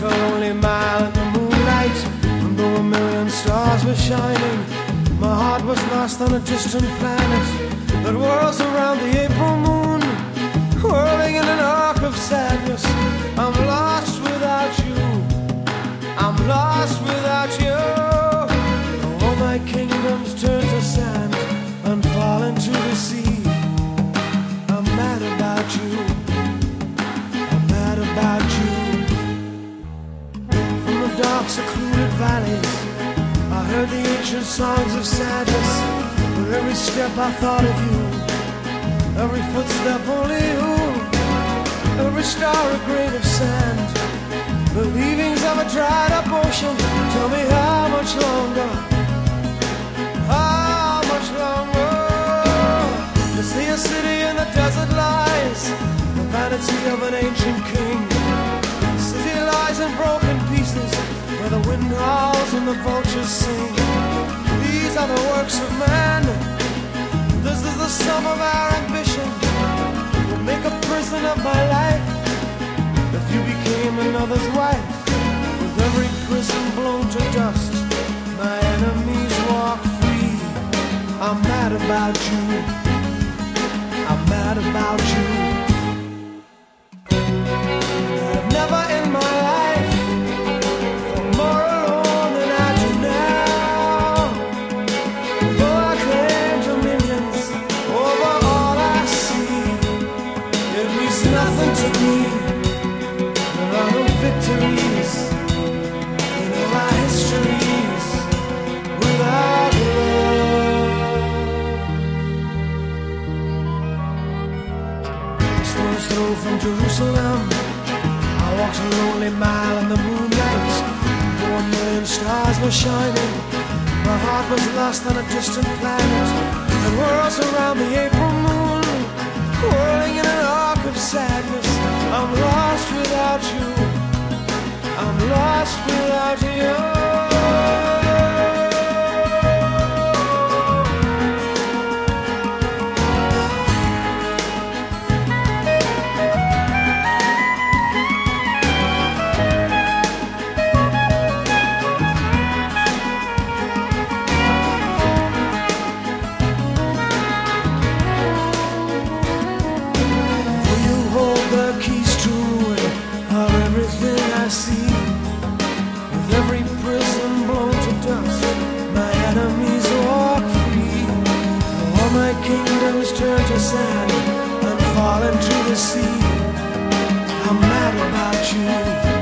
a lonely mile in the moonlight, and though a million stars were shining, my heart was lost on a distant planet that whirls around the April moon, whirling in an arc of sadness. I'm lost without you, I'm lost without you. All my kingdoms turn to sand and fall into the sea. I'm mad about you, I'm mad about you. From the dark secluded valleys I heard the ancient songs of sadness. With every step I thought of you, every footstep only you, every star a grain of sand, the leavings of a dried up ocean. Tell me how much longer, how much longer? To see a city in the desert lies, the vanity of an ancient king. The city lies in broken pieces, where the wind howls and the vultures sing. These are the works of man, this is the sum of our ambition. We'll make a prison of my life if you became another's wife. With every prison blown to dust, my enemies walk free. I'm mad about you, I'm mad about you. I've never in my life felt more alone than I do now. Though I claim dominions over all I see, it means nothing to me. There are no victories in our histories without love. A stone's throw from Jerusalem, I walked a lonely mile in the moonlight. 1 million stars were shining, my heart was lost on a distant planet that whirls around the April moon, whirling in an arc of sadness. I'm lost without you, I'm lost without you. Every prison blown to dust, my enemies walk free. All my kingdoms turn to sand and fall into the sea. I'm mad about you.